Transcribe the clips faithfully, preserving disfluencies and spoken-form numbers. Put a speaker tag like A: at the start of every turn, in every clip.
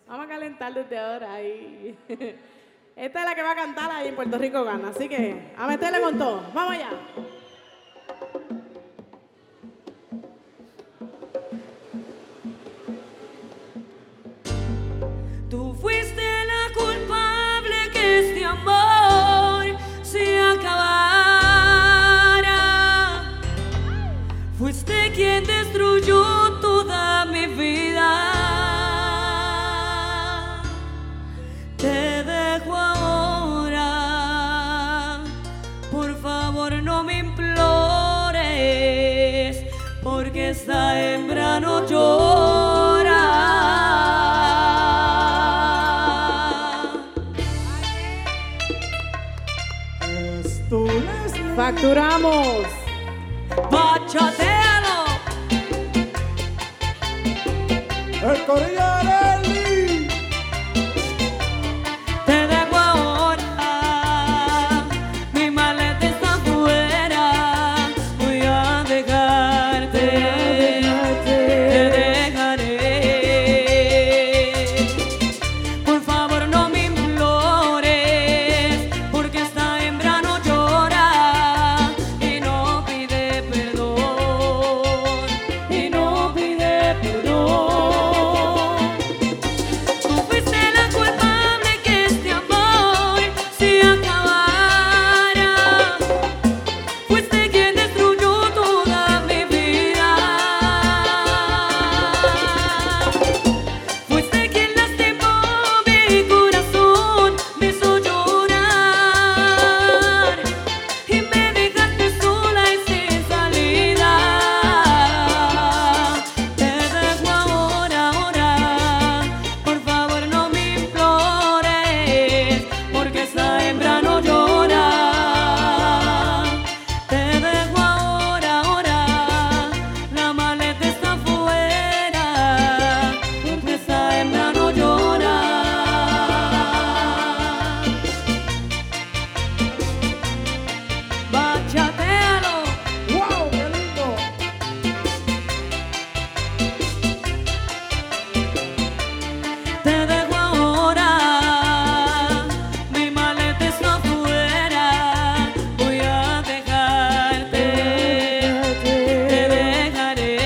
A: Vamos a calentar desde ahora ahí. Esta es la que va a cantar ahí en Puerto Rico Gana, así que a meterle con todo. Vamos allá.
B: Tú fuiste la culpable que este amor se acabara. Fuiste quien destruyó toda mi vida. Te dejo ahora, por favor no me implores, porque esta hembra no llora.
A: Facturamos.
B: Bachatealo.
C: El corillo de Nelly.
B: Te dejo ahora, mi maleta está afuera. Voy a dejarte, te dejaré. Por favor no me implores, porque esta hembra no llora y no pide perdón, y no pide perdón. Tú fuiste la culpable que este amor se acabara. Fuiste quien destruyó toda mi vida. Fuiste quien lastimó mi corazón, me hizo llorar y me dejaste sola y sin salida. Te dejo ahora, ahora, por favor no me implores, porque esa hembra no llora. Te dejo ahora, ahora, la maleta está afuera, porque esa hembra no llora. Bachatealo.
C: ¡Wow! ¡Qué lindo!
B: Te dejo ahora, mi maleta está afuera. Voy a dejarte, te dejaré.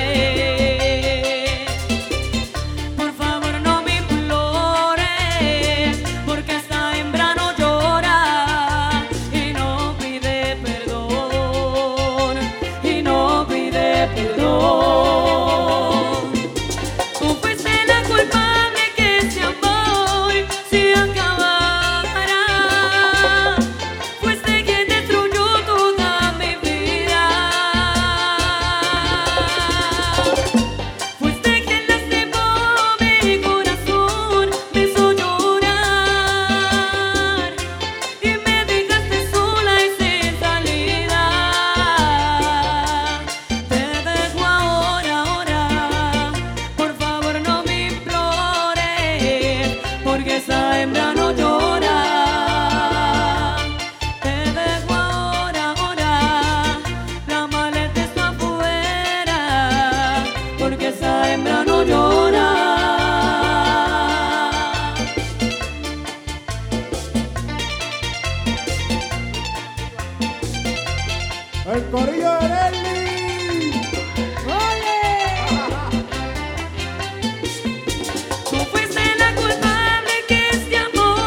B: Por favor no me implores, porque esta hembra no llora y no pide perdón, y no pide perdón. Tú fuiste la culpable que este amor se acabara. Fuiste quien destruyó toda mi vida. Fuiste quien lastimó mi corazón, me hizo llorar y me dejaste sola y sin salida. Te dejo ahora, ahora, por favor no me implores, porque esa hembra no llora. Te dejo ahora, ahora, la maleta está afuera, porque esa hembra no llora.
C: El corillo de Nelly.
B: Tú fuiste la culpable que este amor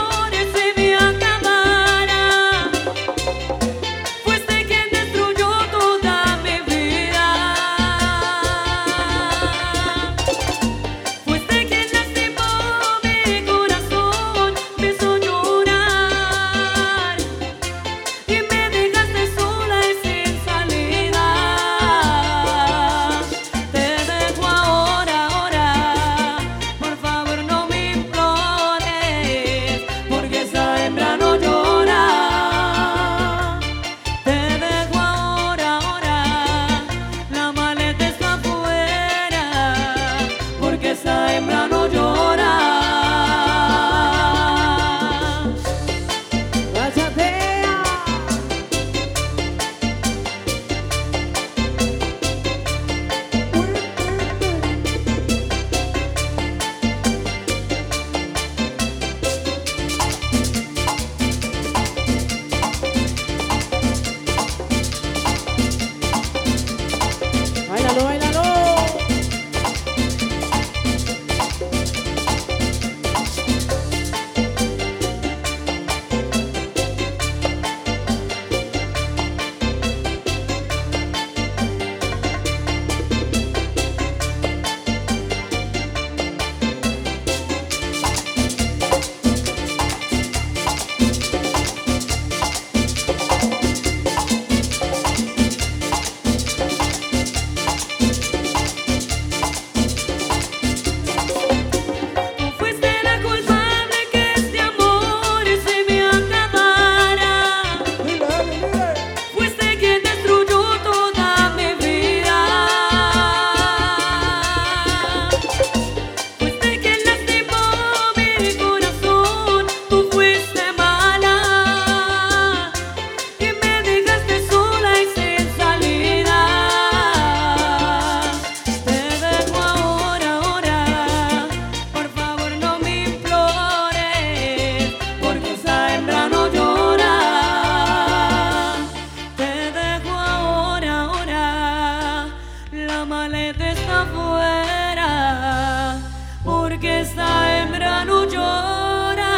B: esta hembra no llora.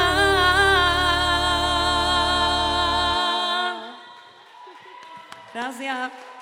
B: Gracias.